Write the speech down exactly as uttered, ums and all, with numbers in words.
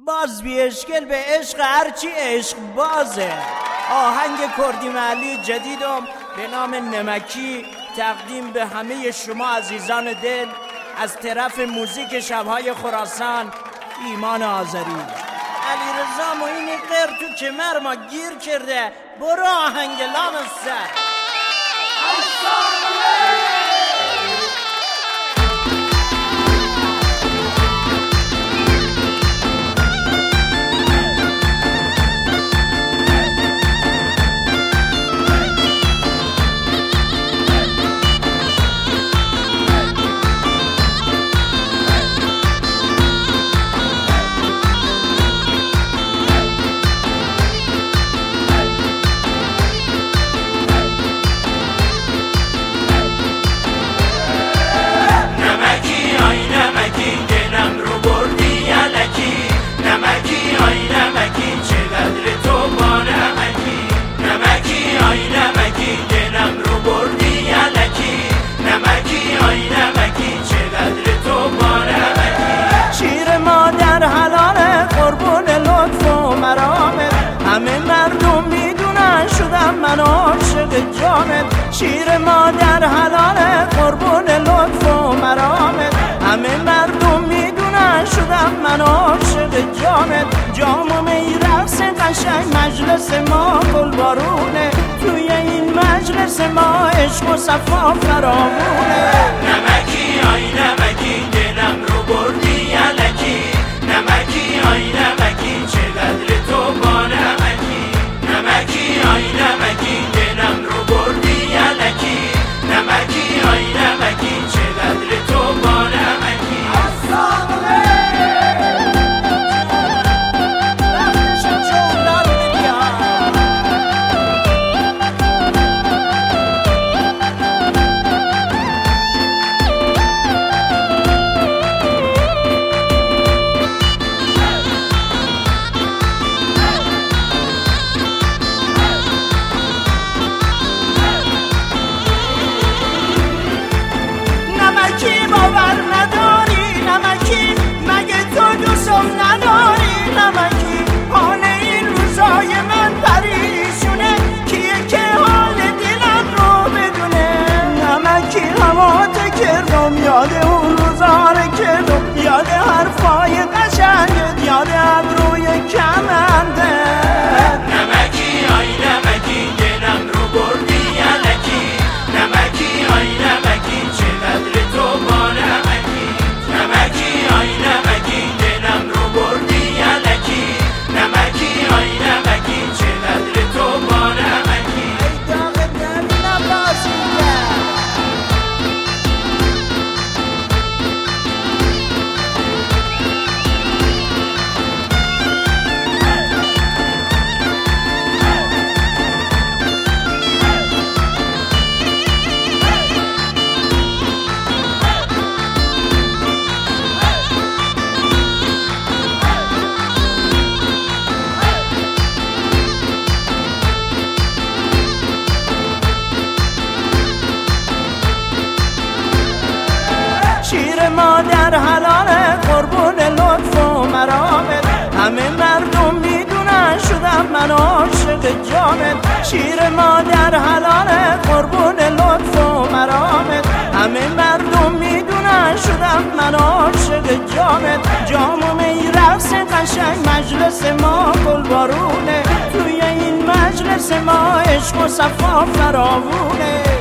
باز بی اشکل به عشق هرچی عشق بازه. آهنگ کردی محلی جدیدم به نام نمکی تقدیم به همه شما عزیزان دل از طرف موزیک شبهای خراسان ایمان آذری. علیرضا معینی غیر تو کمر ما گیر کرده، برو آهنگ لام سر. همه مردم میدونن شدم من عاشق جانت، شیر مادر حلال قربون لطف و مرامت. همه مردم میدونن شدم من عاشق جانت، جام و می رقص قشنگ مجلس ما گل بارونه، توی این مجلس ما عشق و صفا فراوونه. نمکی آی نمکی دلم رو بردی الکی، نمکی آی نمکی چقدر تو با نمکی، نمکی آی نمکی دلم رو بردی الکی، نمکی آی نمکی چقدر تو با نمکی. یاد اون روزاره که رو یاد حرفای قشنگت، یاد ابروی کمنده. نمکی آی نمکی دلم رو بردی الکی، نمکی آی نمکی چقدر تو با نمکی، نمکی آی نمکی دلم رو بردی الکی، نمکی آی نمکی چقدر تو با نمکی. ای داغ دل نبازیده مادر حلال قربون لطف و مرامت. همه مردم میدونن شدم من عاشق جانت، شیر مادر حلال قربون لطف و مرامت. همه مردم میدونن شدم من عاشق جانت، جام و می رقص قشنگ مجلس ما گل بارونه، توی این مجلس ما عشق و صفا فراوونه.